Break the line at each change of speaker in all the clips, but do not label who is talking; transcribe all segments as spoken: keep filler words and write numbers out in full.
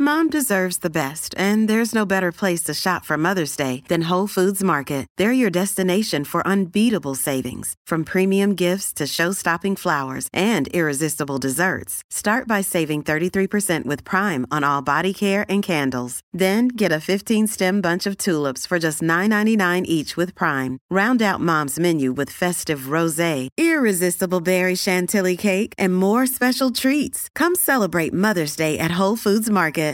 Mom deserves the best, and there's no better place to shop for Mother's Day than Whole Foods Market. They're your destination for unbeatable savings, from premium gifts to show-stopping flowers and irresistible desserts. Start by saving thirty-three percent with Prime on all body care and candles. Then get a fifteen-stem bunch of tulips for just nine ninety-nine each with Prime. Round out Mom's menu with festive rosé, irresistible berry chantilly cake, and more special treats. Come celebrate Mother's Day at Whole Foods Market.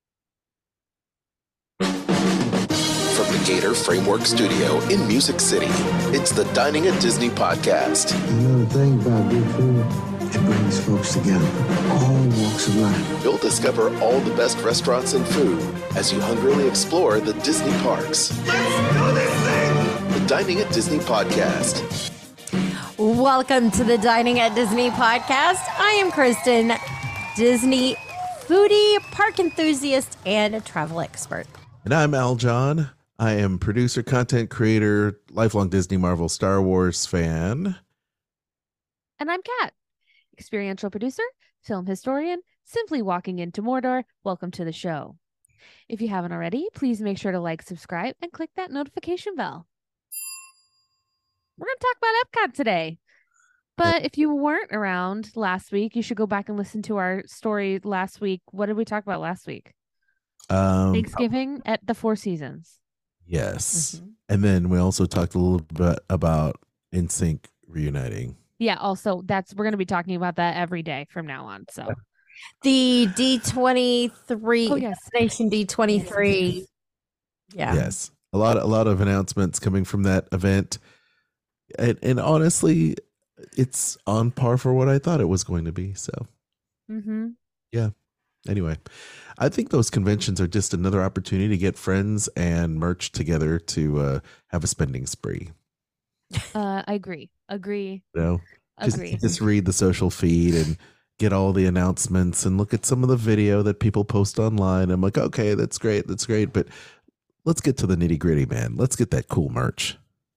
From the Gator Framework Studio in Music City, it's the Dining at Disney podcast.
You know the thing about good food? It brings folks together, all walks of life.
You'll discover all the best restaurants and food as you hungrily explore the Disney parks.
Let's do this thing!
The Dining at Disney podcast.
Welcome to the Dining at Disney podcast. I am Kristen, Disney foodie, park enthusiast, and a travel expert.
And I'm Al John. I am producer, content creator, lifelong Disney, Marvel, Star Wars fan.
And I'm Kat, experiential producer, film historian, simply walking into Mordor. Welcome to the show. If you haven't already, please make sure to like, subscribe, and click that notification bell. We're going to talk about Epcot today. But if you weren't around last week, you should go back and listen to our story last week. What did we talk about last week?
Um,
Thanksgiving at the Four Seasons.
Yes.
Mm-hmm.
And then we also talked a little bit about N Sync reuniting.
Yeah, also that's we're going to be talking about that every day from now on. So
the D twenty-three,
oh, yes.
Destination D twenty-three. Yeah.
Yes. A lot, a lot of announcements coming from that event. And, and honestly, it's on par for what I thought it was going to be. So,
mm-hmm.
yeah. Anyway, I think those conventions are just another opportunity to get friends and merch together to uh, have a spending spree.
Uh, I agree. Agree.
You know, just,
Agree.
just read the social feed and get all the announcements and look at some of the video that people post online. I'm like, okay, that's great. That's great. But let's get to the nitty gritty, man. Let's get that cool merch.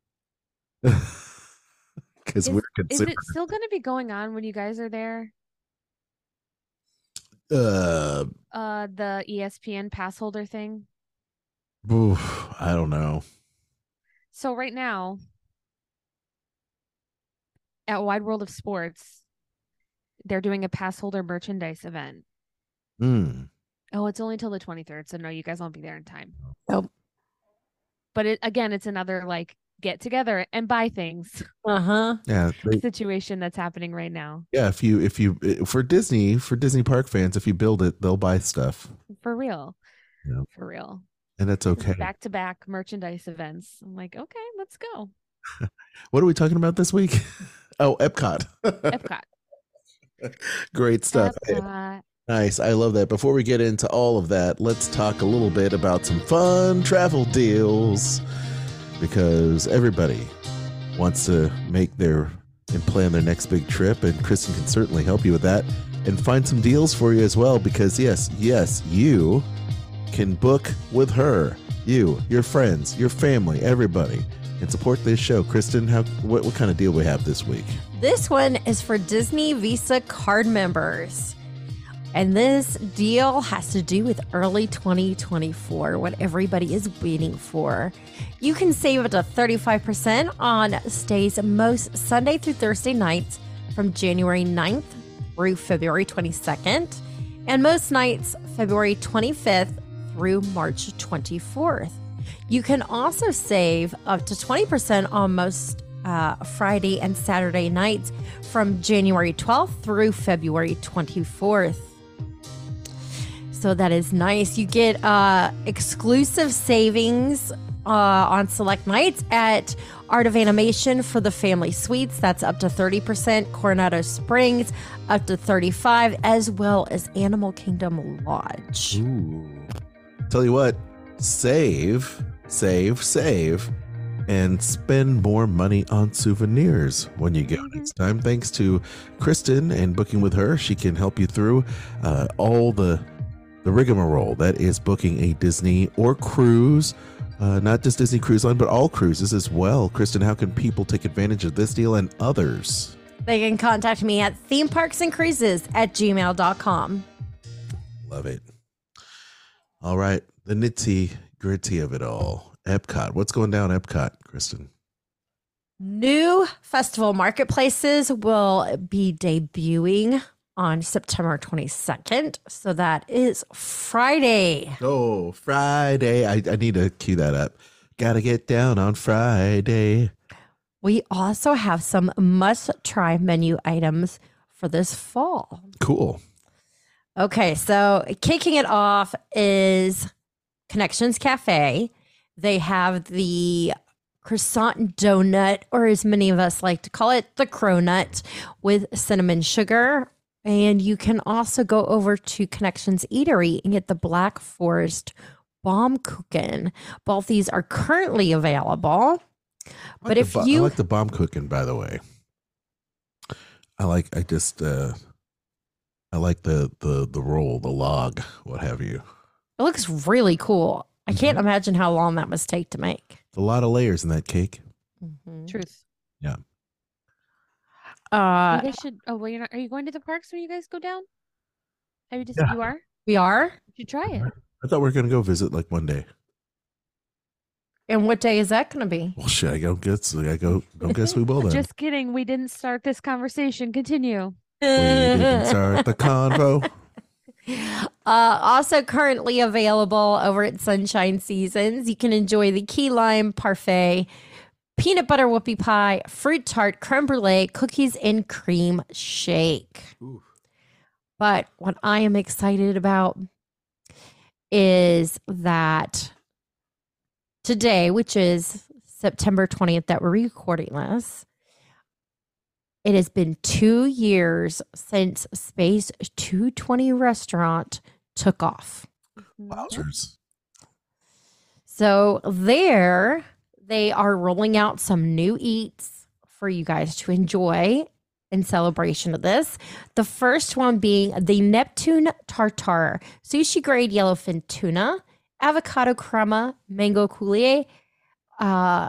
Because we're consumers.
Is it still going to be going on when you guys are there?
Uh,
uh, the E S P N pass holder thing.
Oof, I don't know.
So right now, at Wide World of Sports, they're doing a pass holder merchandise event.
Hmm.
Oh, it's only till the twenty-third, so no, you guys won't be there in time.
Nope.
But it again, it's another like get together and buy things.
Uh-huh.
Yeah. They,
situation that's happening right now.
yeah. If you, if you, for Disney, for Disney park fans, if you build it, they'll buy stuff.
For real.
Yeah.
For real.
And that's okay.
Back to back merchandise events. I'm like, okay, let's go.
What are we talking about this week? Oh, Epcot.
Epcot.
Great stuff.
Epcot.
Nice. I love that. Before we get into all of that, let's talk a little bit about some fun travel deals, because everybody wants to make their and plan their next big trip, and Kristen can certainly help you with that and find some deals for you as well, because yes, yes, you can book with her. You, your friends, your family, everybody can support this show. Kristen, how what, what kind of deal we have this week?
This one is for Disney Visa card members. And this deal has to do with early twenty twenty-four, what everybody is waiting for. You can save up to thirty-five percent on stays most Sunday through Thursday nights from January ninth through February twenty-second, and most nights February twenty-fifth through March twenty-fourth. You can also save up to twenty percent on most uh, Friday and Saturday nights from January twelfth through February twenty-fourth. So that is nice. You get uh, exclusive savings uh, on select nights at Art of Animation for the family suites. That's up to thirty percent. Coronado Springs up to thirty-five, as well as Animal Kingdom Lodge.
Ooh. Tell you what, save, save, save, and spend more money on souvenirs when you go next time. Thanks to Kristen and booking with her. She can help you through uh, all the the rigmarole that is booking a Disney or cruise, uh, not just Disney Cruise Line, but all cruises as well. Kristen, how can people take advantage of this deal and others?
They can contact me at theme parks and cruises at gmail dot com.
Love it. All right. The nitty gritty of it all. Epcot. What's going down Epcot, Kristen?
New festival marketplaces will be debuting on September twenty-second. So that is Friday.
Oh, Friday. I, I need to cue that up. Gotta get down on Friday.
We also have some must try menu items for this fall.
Cool.
Okay, so kicking it off is Connections Cafe. They have the croissant donut, or as many of us like to call it, the cronut with cinnamon sugar. And you can also go over to Connections Eatery and get the Black Forest Baumkuchen. Both these are currently available.
I
But
like
if
the, bo-
you
I like the bomb cooking, by the way. I like, I just, uh, I like the, the, the roll, the log, what have you.
It looks really cool. I can't
Mhm.
imagine how long that must take to make.
It's a lot of layers in that cake.
Truth.
Yeah.
Uh,
you guys should. Oh, well, you're not. Are you going to the parks when you guys go down? Have you just?
Yeah.
You are.
we are.
You should try it.
I thought we were going to go visit like one day.
And what day is that going to be?
Well, shit, I don't guess, I go, don't guess we will then.
Just kidding. We didn't start this conversation. Continue.
We didn't start the convo.
Uh, also currently available over at Sunshine Seasons. You can enjoy the key lime parfait, peanut butter whoopie pie, fruit tart, creme brulee, cookies and cream shake.
Ooh.
But what I am excited about is that today, which is September twentieth that we're recording this, it has been two years since Space two twenty Restaurant took off.
Wowzers.
So there, they are rolling out some new eats for you guys to enjoy in celebration of this. The first one being the Neptune Tartare, sushi grade yellowfin tuna, avocado crema, mango coulis, uh,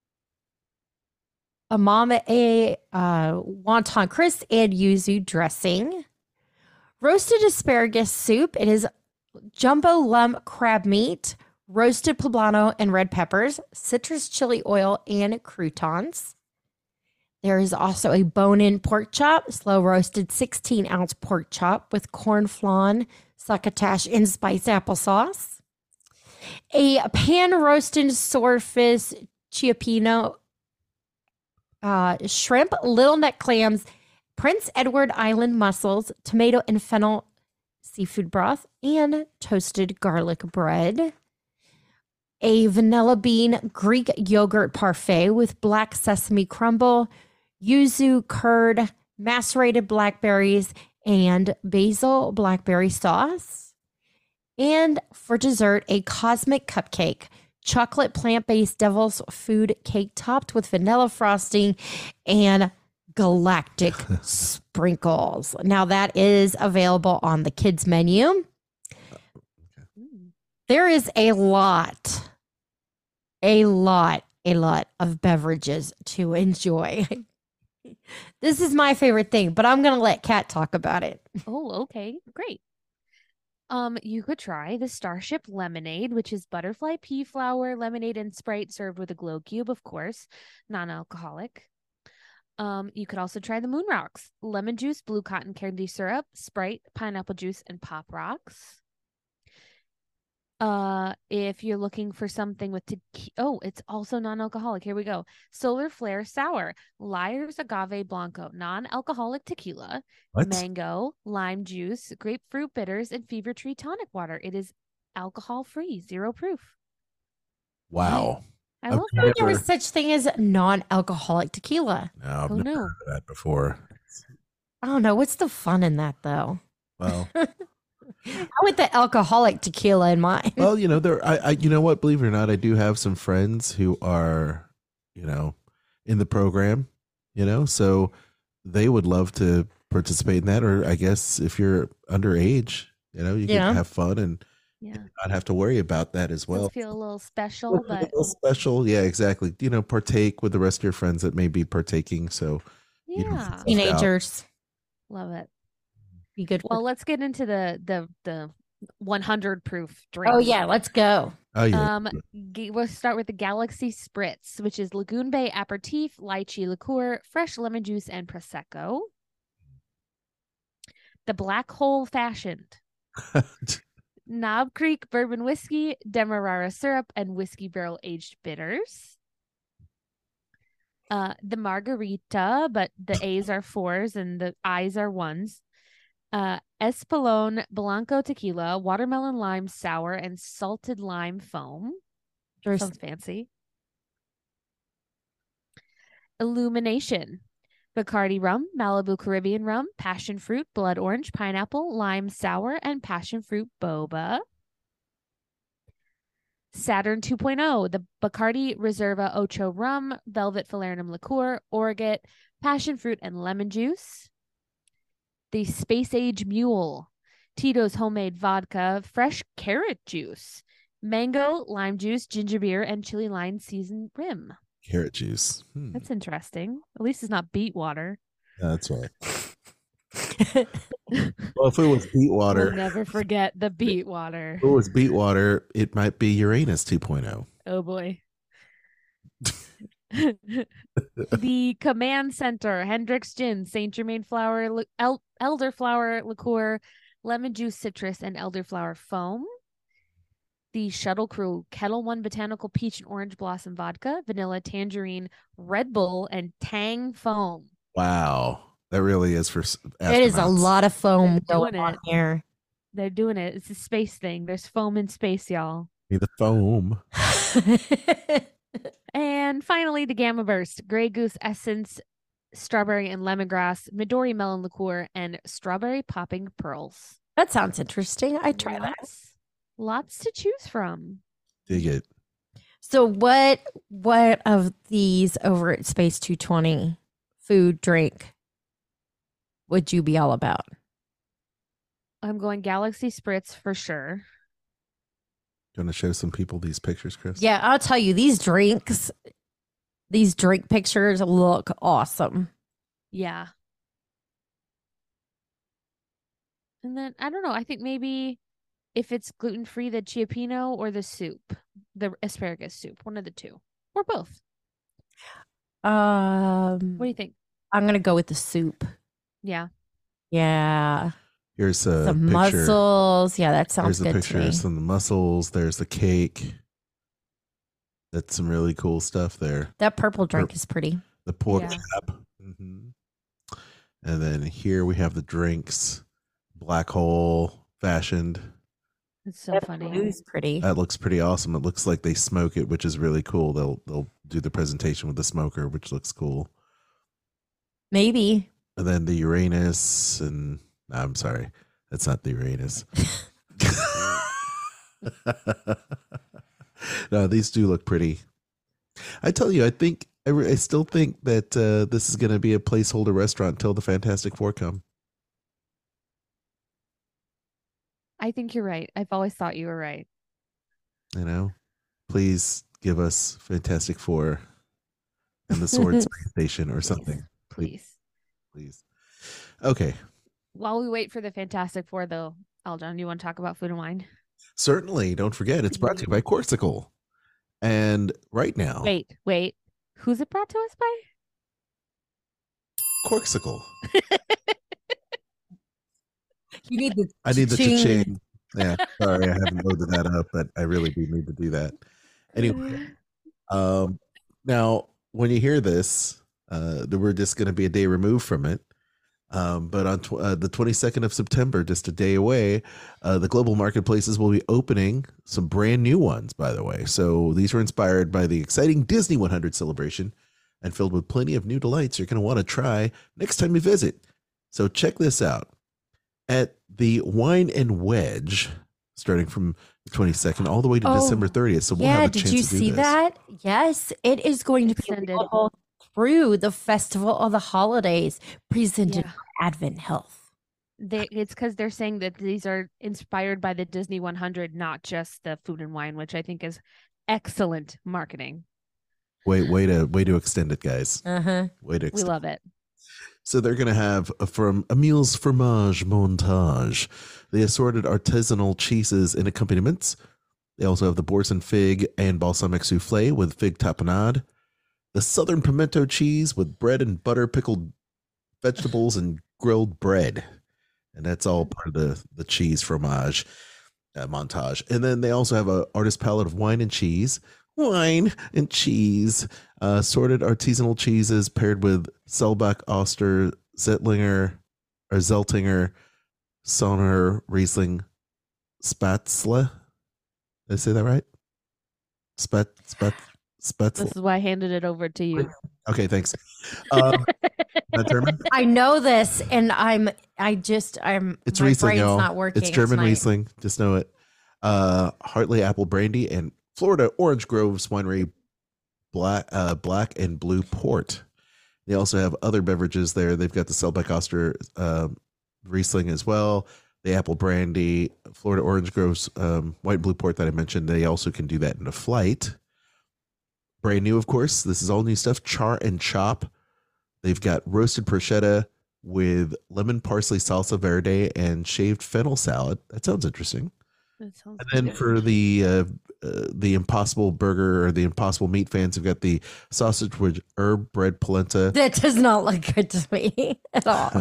amame uh, wonton crisp, and yuzu dressing. Roasted asparagus soup. It is jumbo lump crab meat, roasted poblano and red peppers, citrus chili oil, and croutons. There is also a bone-in pork chop, slow roasted sixteen ounce pork chop with corn flan, succotash, and spiced applesauce. A pan roasted swordfish cioppino, uh, shrimp, little neck clams, Prince Edward Island mussels, tomato and fennel seafood broth, and toasted garlic bread. A vanilla bean Greek yogurt parfait with black sesame crumble, yuzu curd, macerated blackberries, and basil blackberry sauce. And for dessert, a cosmic cupcake, chocolate plant-based devil's food cake topped with vanilla frosting and galactic sprinkles. Now that is available on the kids menu. There is a lot, a lot, a lot of beverages to enjoy. This is my favorite thing, but I'm going to let Kat talk about it.
Oh, okay. Great. Um, you could try the Starship Lemonade, which is butterfly pea flower, lemonade, and Sprite served with a glow cube, of course, non-alcoholic. Um, you could also try the Moon Rocks, lemon juice, blue cotton candy syrup, Sprite, pineapple juice, and Pop Rocks. Uh, if you're looking for something with tequila, oh, it's also non-alcoholic. Here we go. Solar Flare Sour, Liar's Agave Blanco, non-alcoholic tequila,
What?
mango, lime juice, grapefruit bitters, and Fever Tree tonic water. It is alcohol-free, zero proof.
Wow.
I
I've
love
I didn't
that.
know there was such thing as non-alcoholic tequila.
No, I've
Oh,
never
no.
heard of that before.
I don't know. What's the fun in that, though?
Well,
I want the alcoholic tequila in mine.
well, you know, there. I, I, you know what? Believe it or not, I do have some friends who are, you know, in the program. You know, so they would love to participate in that. Or I guess if you're underage, you know, you
Yeah.
can have fun and
Yeah.
not have to worry about that as well.
Does feel a little special,
A
but
little special, yeah, exactly. You know, partake with the rest of your friends that may be partaking. So you don't
yeah,
feel-
Teenagers.
love it.
Be good.
Well, let's get into the the the one hundred proof drink.
Oh yeah, let's go.
Oh yeah.
Um, g- we'll start with the Galaxy Spritz, which is Lagoon Bay aperitif, lychee liqueur, fresh lemon juice, and prosecco. The Black Hole Fashioned, Knob Creek bourbon whiskey, Demerara syrup, and whiskey barrel aged bitters. Uh, the Margarita, but the A's are fours and the I's are ones. Uh, Espolón Blanco tequila, watermelon lime sour, and salted lime foam.
There's-
Sounds fancy. Illumination, Bacardi rum, Malibu Caribbean rum, passion fruit, blood orange, pineapple, lime sour, and passion fruit boba. Saturn two point oh, the Bacardi Reserva Ocho rum, velvet falernum liqueur, orgeat, passion fruit, and lemon juice. The Space Age Mule, Tito's homemade vodka, fresh carrot juice, mango, lime juice, ginger beer, and chili lime seasoned rim.
Carrot juice. Hmm.
That's interesting. At least it's not beet water.
Yeah, that's right. Well, if it was beet water,
We'll never forget the beet water.
if it was beet water, it might be Uranus two point oh.
Oh boy. The Command Center, Hendrix Gin, Saint Germain flower, li- el- elderflower liqueur, lemon juice citrus, and elderflower foam. The Shuttle Crew, Kettle One botanical peach and orange blossom vodka, vanilla tangerine, Red Bull, and Tang foam.
Wow, that really is for s-
It is a
astronauts.
lot of foam
They're
going
doing
on
it.
here.
They're doing it. It's a space thing. There's foam in space, y'all.
Need the foam.
And finally, the Gamma Burst, Grey Goose Essence, Strawberry and Lemongrass, Midori Melon Liqueur, and Strawberry Popping Pearls.
That sounds interesting. I'd try that.
Lots, lots to choose from.
Dig it.
So what what of these over at Space two twenty food, drink would you be all about?
I'm going Galaxy Spritz for sure.
You want to show some people these pictures, Chris?
Yeah, I'll tell you, these drinks, these drink pictures look awesome.
Yeah. And then, I don't know, I think maybe if it's gluten-free, the Chiapino or the soup, the asparagus soup, one of the two, or both.
Um,
What do you think?
I'm gonna go with the soup.
Yeah.
Yeah,
Here's a
some
picture.
mussels. Yeah, that sounds
Here's the
good to
picture
me.
of some of the mussels. There's the cake. That's some really cool stuff there.
That purple drink is pretty.
The pork
Yeah.
chop. hmm And then here we have the drinks. Black hole fashioned.
It's so
That
funny.
blue's pretty.
That looks pretty awesome. It looks like they smoke it, which is really cool. They'll they'll do the presentation with the smoker, which looks cool.
Maybe.
And then the Uranus, and I'm sorry, that's not the Uranus. No, these do look pretty. I tell you, I think I, re- I still think that uh, this is going to be a placeholder restaurant until the Fantastic Four come.
I think you're right. I've always thought you were right.
You know, please give us Fantastic Four and the Sword Space Station or something,
Please.
please. Okay,
While we wait for the Fantastic Four, though, Aljon, you want to talk about food and wine?
certainly. Don't forget, it's brought to you by Corsical. And right now,
Wait, wait. Who's it brought to us by?
Corsical.
You need the
I need the
cha-ching.
cha-ching. Yeah, sorry, I haven't loaded that up, but I really do need to do that. Anyway, um, now when you hear this, uh, we're just going to be a day removed from it. Um, but on tw- uh, the twenty-second of September, just a day away, uh, the global marketplaces will be opening some brand new ones, by the way. So these were inspired by the exciting Disney one hundred celebration and filled with plenty of new delights you're going to want to try next time you visit. So check this out. At the Wine and Wedge, starting from the twenty-second all the way to
Oh,
December thirtieth. So we'll
yeah,
have a
did
chance
you
to do
see
this.
that? Yes, it is going to be
Extended.
available through the Festival of the Holidays, presented
Yeah.
by Advent Health.
They, it's because they're saying that these are inspired by the Disney one hundred, not just the food and wine, which I think is excellent marketing.
Way, way to way to extend it, guys.
Uh huh.
Way to
We
extend.
love it.
So they're going to have uh, from Emile's Fromage Montage, the assorted artisanal cheeses and accompaniments. They also have the Boursin fig and balsamic souffle with fig tapenade, the Southern pimento cheese with bread and butter, pickled vegetables, and grilled bread. And that's all part of the, the cheese fromage uh, montage. And then they also have a artist palette of wine and cheese, wine and cheese, uh, sorted artisanal cheeses paired with Selbach, Oster, Zettlinger, or Zeltinger, Sonner, Riesling, Spätzle. Did I say that right? Spät, spät, Spätzle.
This is why I handed it over to you.
Okay, thanks. Um, that German?
I know this, and I'm. I just. I'm.
It's
my
Riesling,
brain's
y'all.
not working.
It's German
tonight.
Riesling. Just know it. Uh, Hartley Apple Brandy and Florida Orange Groves Winery Black, uh, Black and Blue Port. They also have other beverages there. They've got the Selbach Oster uh, Riesling as well. The Apple Brandy, Florida Orange Groves um, White and Blue Port that I mentioned. They also can do that in a flight. Brand new, of course. This is all new stuff. Char and Chop. They've got roasted prosciutto with lemon parsley salsa verde and shaved fennel salad. That sounds interesting.
That sounds
And then
good.
for the uh, uh, the Impossible Burger or the Impossible Meat fans, we've got the sausage with herb bread polenta,
That does not look good to me at all.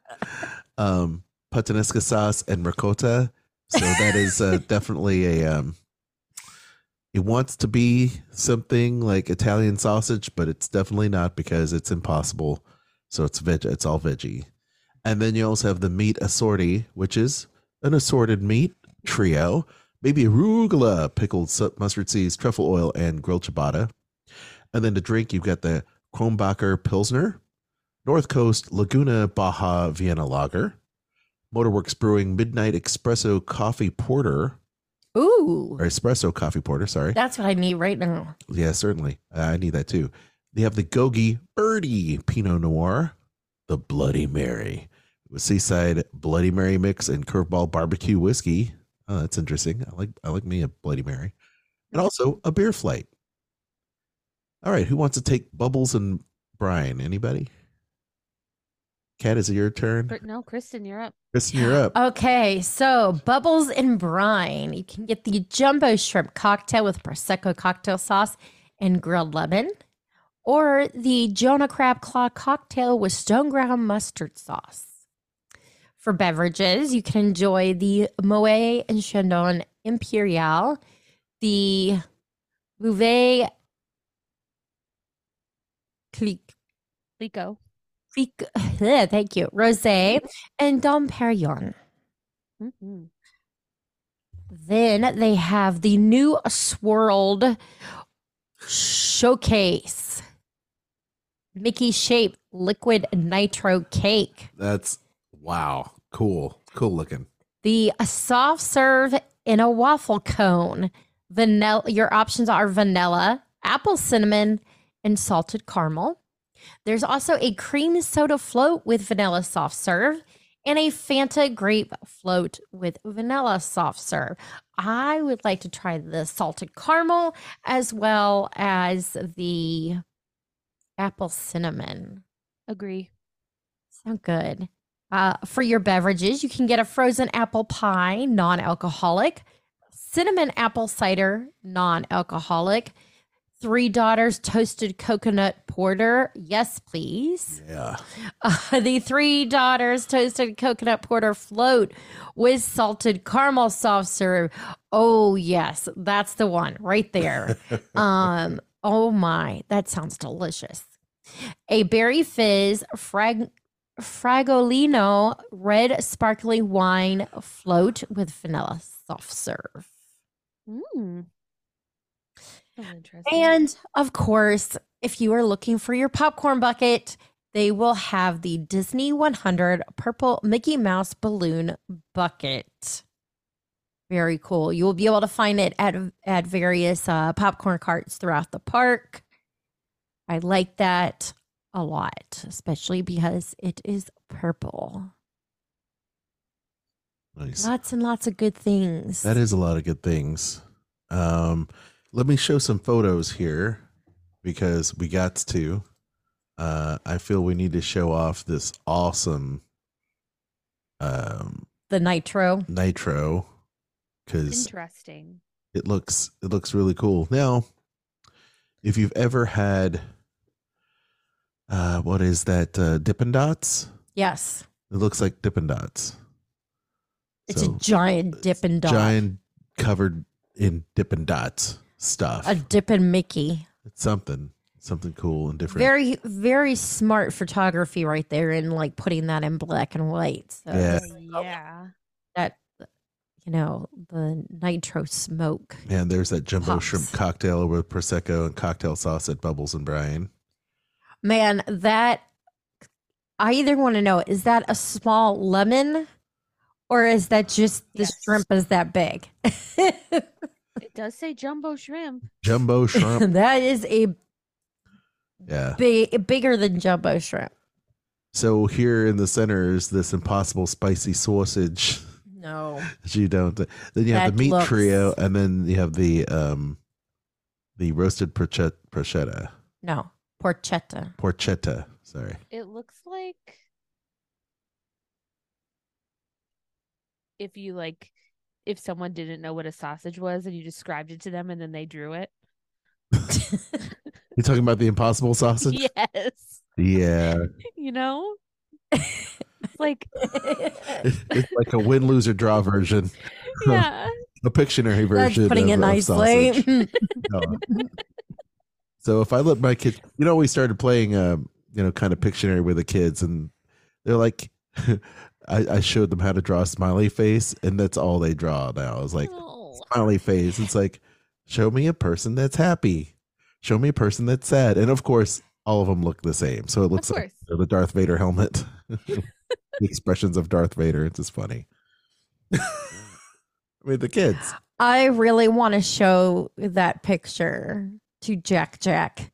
um, puttanesca sauce, and ricotta. So that is uh, definitely a. Um, it wants to be something like Italian sausage, but it's definitely not because it's Impossible. So it's veg. It's all veggie. And then you also have the meat assorti, which is an assorted meat trio. Maybe arugula, pickled su- mustard seeds, truffle oil, and grilled ciabatta. And then to drink, you've got the Kronbacher Pilsner, North Coast Laguna Baja Vienna Lager, Motorworks Brewing Midnight Espresso Coffee Porter,
Ooh,
or Espresso Coffee Porter, sorry.
that's what I need right now.
Yeah, certainly. Uh, I need that too. They have the Gogi Birdie Pinot Noir, the Bloody Mary, with Seaside Bloody Mary mix and Curveball Barbecue Whiskey. Oh, that's interesting. I like I like me a Bloody Mary. And also a beer flight. All right, who wants to take Bubbles and Brian? Anybody? Kat, is it your turn?
But no, Kristen, you're up.
Kristen, you're up.
Okay, so Bubbles and Brine. You can get the jumbo shrimp cocktail with Prosecco cocktail sauce and grilled lemon, or the Jonah Crab Claw cocktail with stone ground mustard sauce. For beverages, you can enjoy the Moet and Chandon Imperial, the Bouvet Clique.
Lico.
Clique- Thank you. Rosé and Dom Perignon.
Mm-hmm.
Then they have the new swirled showcase Mickey shaped liquid nitro cake.
That's wow. Cool. Cool looking.
The a soft serve in a waffle cone. Vanilla. Your options are vanilla, apple cinnamon, and salted caramel. There's also a cream soda float with vanilla soft serve and a Fanta grape float with vanilla soft serve. I would like to try the salted caramel as well as the apple cinnamon.
Agree.
Sound good. Uh, for your beverages, you can get a frozen apple pie, non-alcoholic, cinnamon apple cider, non-alcoholic, Three Daughters toasted coconut porter. Yes, please.
Yeah.
Uh, the Three Daughters toasted coconut porter float with salted caramel soft serve. Oh, yes, that's the one right there. um. Oh, my. That sounds delicious. A berry fizz frag- Fragolino red sparkly wine float with vanilla soft serve.
Mm. Sounds interesting.
And of course, if you are looking for your popcorn bucket, they will have the Disney one hundred purple Mickey Mouse balloon bucket. Very cool. You will be able to find it at, at various uh, popcorn carts throughout the park. I like that a lot, especially because it is purple.
Nice.
Lots and lots of good things.
That is a lot of good things. Um, let me show some photos here because we got to. uh, I feel we need to show off this awesome um,
The nitro.
nitro because
Interesting.
it looks it looks really cool. Now, if you've ever had uh, what is that uh, Dippin' Dots?
Yes.
It looks like Dippin' Dots.
It's
So,
a giant Dippin' Dot.
giant covered in Dippin' Dots stuff.
A Dippin' Mickey.
It's something something cool and different.
Very, very smart photography right there in like putting that in black and white. So
Yeah.
Yeah.
that, you know, the nitro smoke.
And there's that jumbo
Pops.
shrimp cocktail with Prosecco and cocktail sauce at Bubbles and Brian.
Man, that, I either want to know, is that a small lemon or is that just the
Yes.
shrimp is that big?
It does say jumbo shrimp.
Jumbo shrimp.
That is a
Yeah.
big, bigger than jumbo shrimp.
So here in the center is this impossible spicy sausage
No.
that you don't. Then you have
That
the meat
looks-
trio, and then you have the um the roasted porchetta. Porchetta.
No. Porchetta.
Porchetta. Sorry.
It looks like if you like if someone didn't know what a sausage was and you described it to them and then they drew it.
You talking about the impossible sausage?
Yes.
Yeah.
You know? It's like
It's like a win, lose, or draw version.
yeah.
A Pictionary
That's
version.
putting
of,
it
of
nicely.
sausage. No. So if I let my kids, you know, we started playing, um, you know, kind of Pictionary with the kids, and they're like, I, I showed them how to draw a smiley face, and that's all they draw now. It's like
Oh.
smiley face. It's like, show me a person that's happy, show me a person that's sad, and of course, all of them look the same. So it looks
Of
like
course.
the Darth Vader helmet, the expressions of Darth Vader. It's just funny. I mean, the kids.
I really want to show that picture to Jack Jack.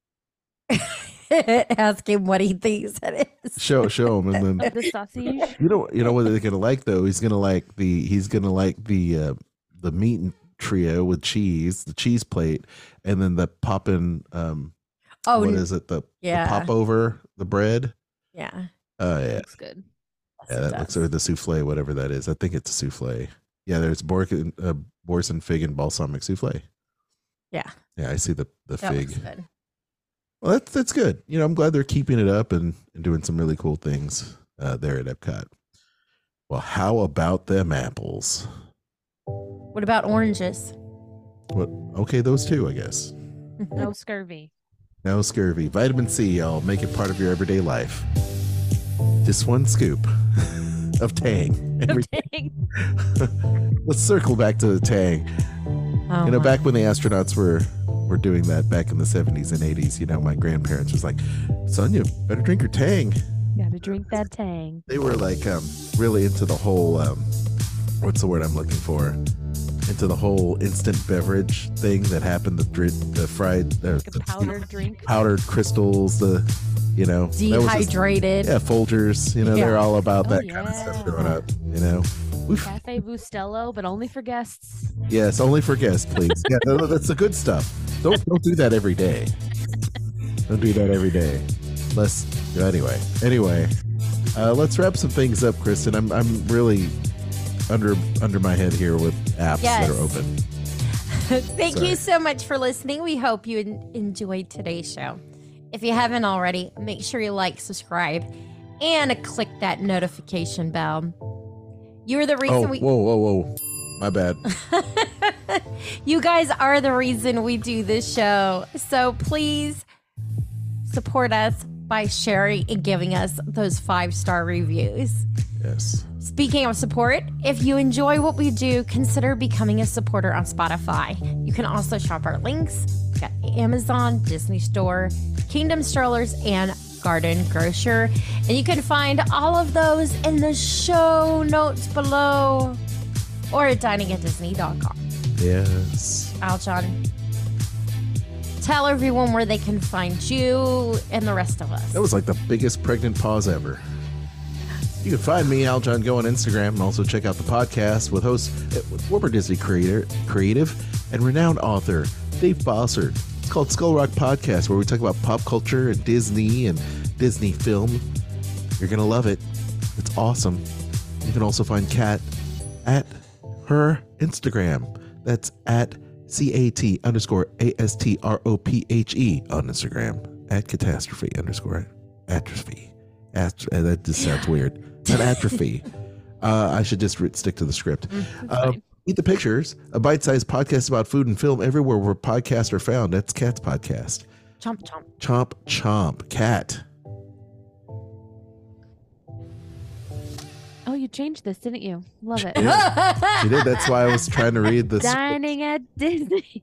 Ask him what he thinks it is.
Show show him, and then
Of the sausage.
you know you know what they're gonna like though. He's gonna like the he's gonna like the uh, the meat trio with cheese, the cheese plate, and then the poppin'. Um,
Oh,
what
n-
is it? The,
yeah.
the pop over the bread.
yeah.
Oh yeah,
Looks good.
Yes,
yeah.
it
That looks
does.
or the souffle, whatever that is. I think it's a souffle. Yeah, there's Bork, uh, Borson fig and balsamic souffle.
Yeah.
Yeah, I see the the
That
fig.
looks good.
Well, that's that's good. You know, I'm glad they're keeping it up and, and doing some really cool things uh, there at Epcot. Well, how about them apples?
What about oranges?
What? Okay, those two, I guess.
No scurvy.
No scurvy. Vitamin C, y'all. Make it part of your everyday life. Just one scoop of Tang. Every-
Dang.
Let's circle back to the Tang.
Oh,
You know,
my.
back when the astronauts were were doing that back in the seventies and eighties, you know, my grandparents was like, son, you better drink your Tang.
Gotta drink that tang.
They were like um, really into the whole, um, what's the word I'm looking for? Into the whole instant beverage thing that happened, the, dri- the fried, uh,
Like a powdered drink.
powdered crystals, the, you know. that was just-
Dehydrated.
yeah, Folgers, you know,
Yeah.
they're all about
Oh,
that kind of stuff
yeah.
growing up, you know. Oof.
Cafe Bustelo, but only for guests.
Yes, only for guests, please. Yeah, no, that's the good stuff. Don't don't do that every day. Don't do that every day. Let's anyway. Anyway, uh, let's wrap some things up, Kristen. I'm I'm really under under my head here with apps
Yes.
that are open.
Thank
Sorry.
you so much for listening. We hope you en- enjoyed today's show. If you haven't already, make sure you like, subscribe, and click that notification bell. You're the reason
Oh,
we
whoa, whoa, whoa! My bad.
You guys are the reason we do this show. So please support us by sharing and giving us those five-star reviews.
Yes.
Speaking of support, if you enjoy what we do, consider becoming a supporter on Spotify. You can also shop our links. We've got Amazon, Disney Store, Kingdom Strollers, and Garden Grocer. And you can find all of those in the show notes below or at dining at disney dot com.
Yes.
Aljon, tell everyone where they can find you and the rest of us.
That was like the biggest pregnant pause ever. You can find me, Al John Go, on Instagram, and also check out the podcast with host, uh, with former Disney creator, creative and renowned author Dave Bossert. It's called Skull Rock Podcast, where we talk about pop culture and Disney and Disney film. You're going to love it. It's awesome. You can also find Kat at her Instagram. That's at C-A-T underscore A-S-T-R-O-P-H-E on Instagram. At catastrophe underscore atrophy. Ast- uh, that just sounds weird. Not atrophy. Uh, I should just re- stick to the script.
Mm,
Uh, Eat the Pictures, a bite-sized podcast about food and film everywhere where podcasts are found. That's Kat's podcast.
Chomp chomp.
Chomp chomp. Kat.
Oh, you changed this, didn't you? Love it.
Yeah, she did. That's why I was trying to read the script.
Dining at Disney.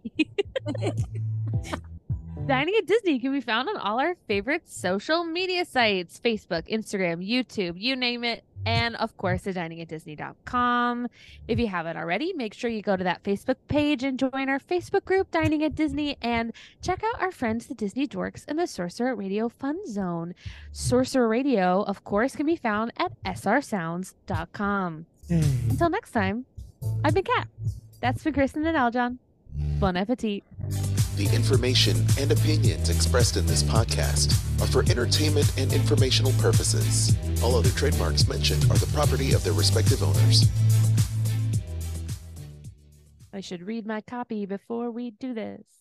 Dining at Disney can be found on all our favorite social media sites: Facebook, Instagram, YouTube, you name it. And of course, at dining at disney dot com. If you haven't already, make sure you go to that Facebook page and join our Facebook group, Dining at Disney, and check out our friends, the Disney Dorks, and the Sorcerer Radio Fun Zone. Sorcerer Radio, of course, can be found at s r sounds dot com. Until next time, I've been Kat. That's been Kristen and Aljon. Bon appetit.
The information and opinions expressed in this podcast are for entertainment and informational purposes. All other trademarks mentioned are the property of their respective owners.
I should read my copy before we do this.